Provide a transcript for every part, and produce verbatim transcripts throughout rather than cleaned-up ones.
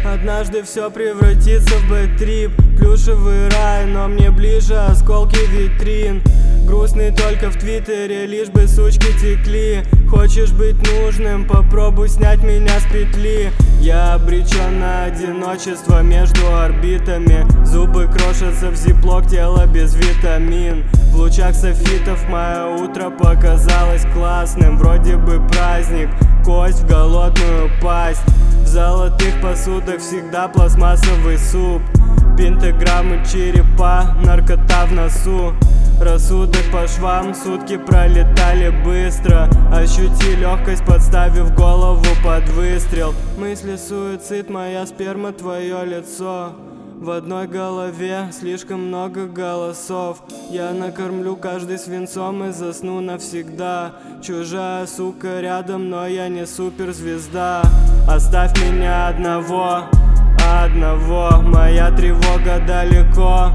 Однажды все превратится в бэд-трип. Плюшевый рай, но мне ближе осколки витрин. Грустный только в твиттере, лишь бы сучки текли. Хочешь быть нужным, попробуй снять меня с петли. Я обречен на одиночество между орбитами. Зубы крошатся в зиплок, тело без витамин. В лучах софитов мое утро показалось классным. Вроде бы праздник, кость в голодную пасть. В золотых посудах всегда пластмассовый суп. Пентаграммы черепа, наркота в носу. Рассудок по швам, сутки пролетали быстро. Ощути легкость, подставив голову под выстрел. Мысли суицид, моя сперма, твое лицо. В одной голове слишком много голосов. Я накормлю каждый свинцом и засну навсегда. Чужая сука рядом, но я не суперзвезда. Оставь меня одного, одного. Моя тревога далеко,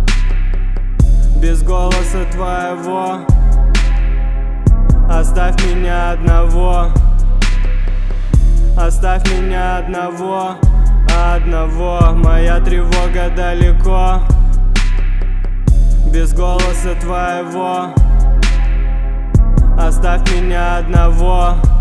без голоса твоего. Оставь меня одного, оставь меня одного, одного. Моя тревога далеко, без голоса твоего. Оставь меня одного.